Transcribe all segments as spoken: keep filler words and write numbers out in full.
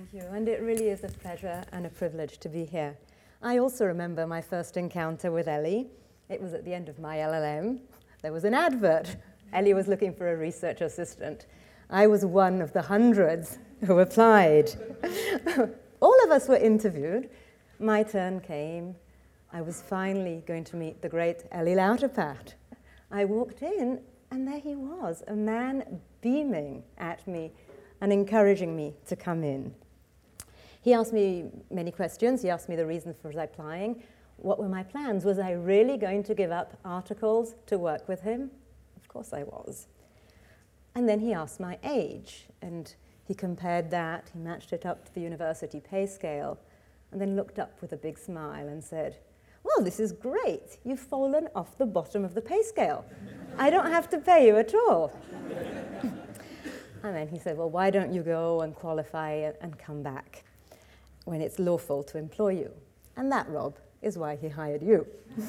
Thank you, and it really is a pleasure and a privilege to be here. I also remember my first encounter with Ellie. It was at the end of my L L M. There was an advert. Ellie was looking for a research assistant. I was one of the hundreds who applied. All of us were interviewed. My turn came. I was finally going to meet the great Ellie Lauterpacht. I walked in, and there he was, a man beaming at me and encouraging me to come in. He asked me many questions. He asked me the reason for applying. What were my plans? Was I really going to give up articles to work with him? Of course I was. And then he asked my age, and he compared that, he matched it up to the university pay scale, and then looked up with a big smile and said, "Well, this is great. You've fallen off the bottom of the pay scale. I don't have to pay you at all." And then he said, "Well, why don't you go and qualify and come back when it's lawful to employ you?" And that, Rob, is why he hired you.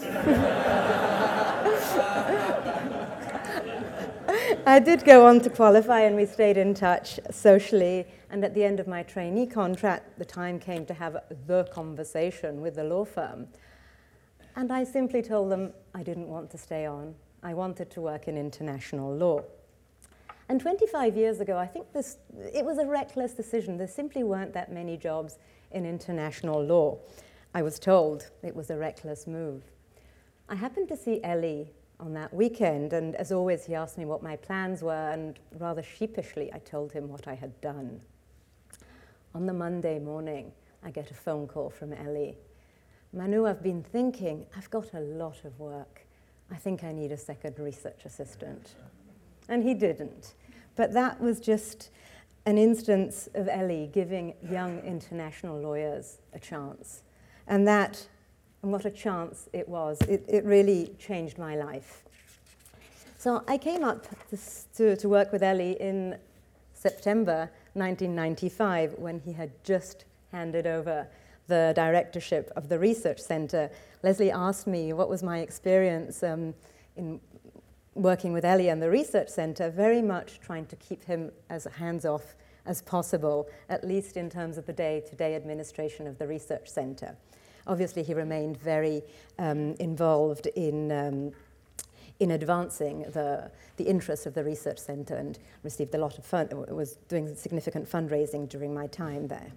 I did go on to qualify, and we stayed in touch socially. And at the end of my trainee contract, the time came to have the conversation with the law firm. And I simply told them I didn't want to stay on. I wanted to work in international law. And twenty-five years ago, I think this, it was a reckless decision. There simply weren't that many jobs in international law. I was told it was a reckless move. I happened to see Ellie on that weekend, and as always, he asked me what my plans were, and rather sheepishly, I told him what I had done. On the Monday morning, I get a phone call from Ellie. "Manu, I've been thinking, I've got a lot of work. I think I need a second research assistant." And he didn't. But that was just an instance of Ellie giving young international lawyers a chance. And that, and what a chance it was, it, it really changed my life. So I came up to, to, to work with Ellie in September nineteen ninety-five, when he had just handed over the directorship of the research center. Leslie asked me what was my experience um, in working with Ellie and the research center, very much trying to keep him as hands-off as possible, at least in terms of the day-to-day administration of the research center. Obviously, he remained very um, involved in, um, in advancing the, the interests of the research center, and received a lot of fund, was doing significant fundraising during my time there.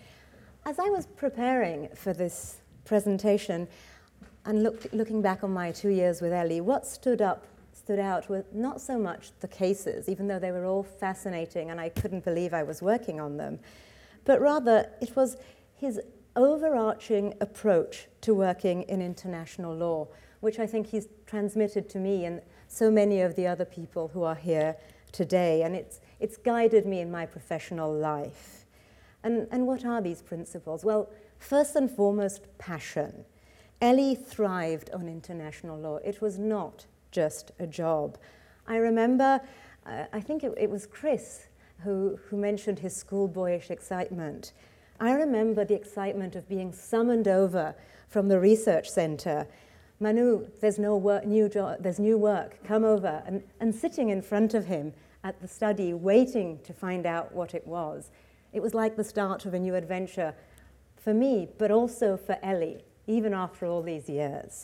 As I was preparing for this presentation and looked, looking back on my two years with Ellie, what stood up stood out were not so much the cases, even though they were all fascinating and I couldn't believe I was working on them, but rather it was his overarching approach to working in international law, which I think he's transmitted to me and so many of the other people who are here today, and it's, it's guided me in my professional life. And, and what are these principles? Well, first and foremost, passion. Ellie thrived on international law. It was not just a job. I remember, uh, I think it, it was Chris who, who mentioned his schoolboyish excitement. I remember the excitement of being summoned over from the research center. "Manu, there's no work, new job, there's new work, come over," and, and sitting in front of him at the study, waiting to find out what it was. It was like the start of a new adventure for me, but also for Ellie, even after all these years.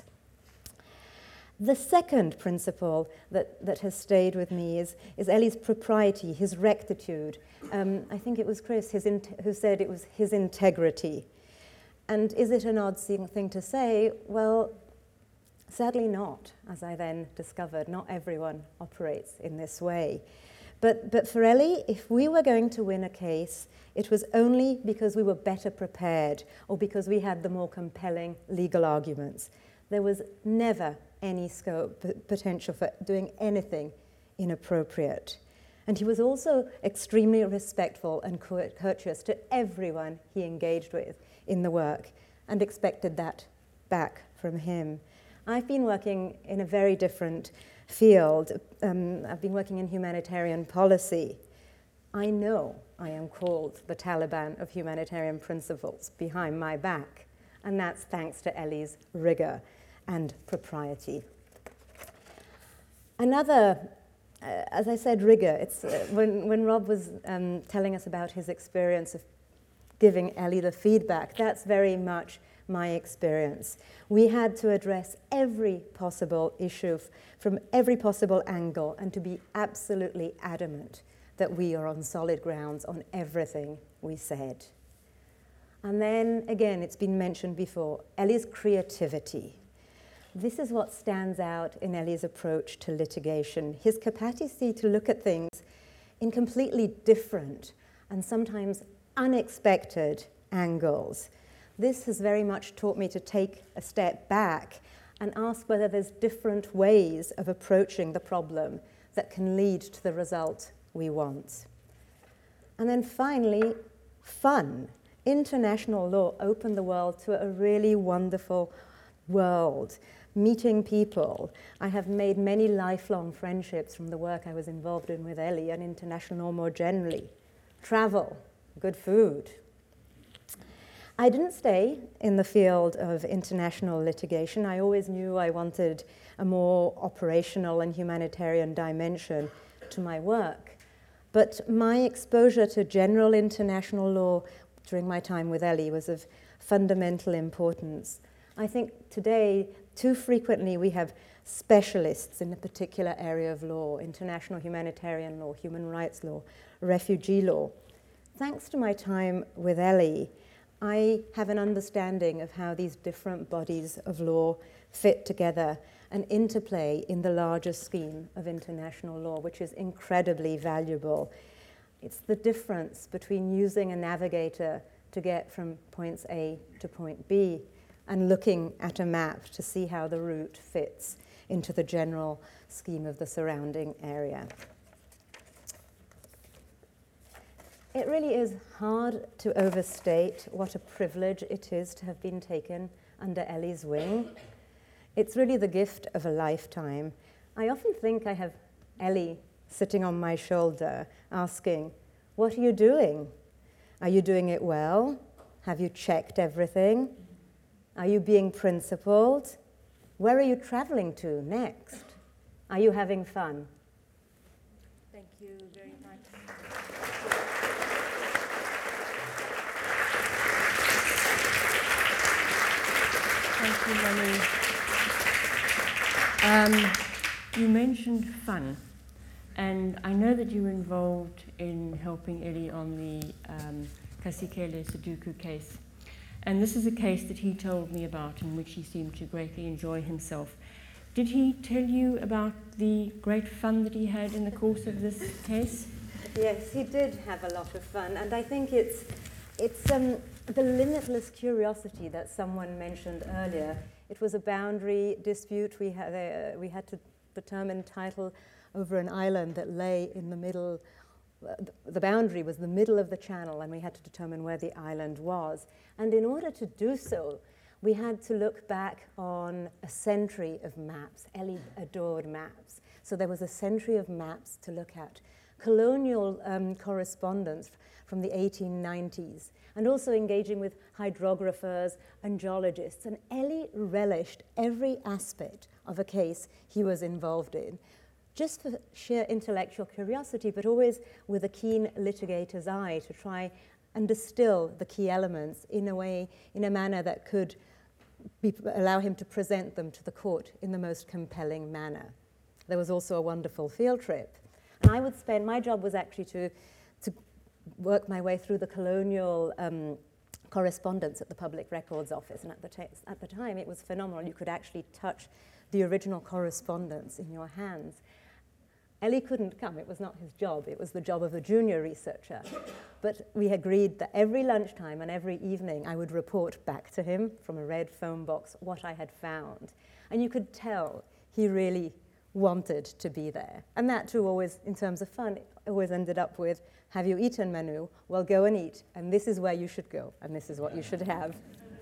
The second principle that, that has stayed with me is, is Ellie's propriety, his rectitude. Um, I think it was Chris his in, who said it was his integrity. And is it an odd thing to say? Well, sadly not, as I then discovered. Not everyone operates in this way. But, but for Ellie, if we were going to win a case, it was only because we were better prepared or because we had the more compelling legal arguments. There was never any scope, potential for doing anything inappropriate. And he was also extremely respectful and courteous to everyone he engaged with in the work, and expected that back from him. I've been working in a very different field. Um, I've been working in humanitarian policy. I know I am called the Taliban of humanitarian principles behind my back, and that's thanks to Ellie's rigor and propriety. Another, uh, as I said, rigor. It's uh, when, when Rob was um, telling us about his experience of giving Ellie the feedback. That's very much my experience. We had to address every possible issue f- from every possible angle and to be absolutely adamant that we are on solid grounds on everything we said. And then, again, it's been mentioned before, Ellie's creativity. This is what stands out in Ellie's approach to litigation, his capacity to look at things in completely different and sometimes unexpected angles. This has very much taught me to take a step back and ask whether there's different ways of approaching the problem that can lead to the result we want. And then finally, fun. International law opened the world to a really wonderful world, meeting people. I have made many lifelong friendships from the work I was involved in with Ellie and international law more generally. Travel, good food. I didn't stay in the field of international litigation. I always knew I wanted a more operational and humanitarian dimension to my work. But my exposure to general international law during my time with Ellie was of fundamental importance. I think today, too frequently, we have specialists in a particular area of law, international humanitarian law, human rights law, refugee law. Thanks to my time with Ellie, I have an understanding of how these different bodies of law fit together and interplay in the larger scheme of international law, which is incredibly valuable. It's the difference between using a navigator to get from points A to point B and looking at a map to see how the route fits into the general scheme of the surrounding area. It really is hard to overstate what a privilege it is to have been taken under Ellie's wing. It's really the gift of a lifetime. I often think I have Ellie sitting on my shoulder asking, "What are you doing? Are you doing it well? Have you checked everything? Are you being principled? Where are you traveling to next? Are you having fun?" Thank you very much. Thank you, Manu. Um, you mentioned fun, and I know that you were involved in helping Ellie on the um, Kasikele Sudoku case. And this is a case that he told me about in which he seemed to greatly enjoy himself. Did he tell you about the great fun that he had in the course of this case? Yes, he did have a lot of fun, and I think it's it's um, the limitless curiosity that someone mentioned earlier. It was a boundary dispute. We had uh, we had to determine title over an island that lay in the middle. Uh, the boundary was the middle of the channel, and we had to determine where the island was. And in order to do so, we had to look back on a century of maps. Ellie adored maps. So there was a century of maps to look at. Colonial um, correspondence from the eighteen nineties, and also engaging with hydrographers and geologists. And Ellie relished every aspect of a case he was involved in, just for sheer intellectual curiosity, but always with a keen litigator's eye to try and distill the key elements in a way, in a manner that could be, allow him to present them to the court in the most compelling manner. There was also a wonderful field trip. And I would spend, my job was actually to, to work my way through the colonial um, correspondence at the Public Records Office. And at the, t- at the time, it was phenomenal. You could actually touch the original correspondence in your hands. Ellie couldn't come. It was not his job. It was the job of a junior researcher. But we agreed that every lunchtime and every evening I would report back to him from a red phone box what I had found. And you could tell he really wanted to be there. And that too always, in terms of fun, always ended up with, "Have you eaten, Manu? Well, go and eat. And this is where you should go. And this is what you should have."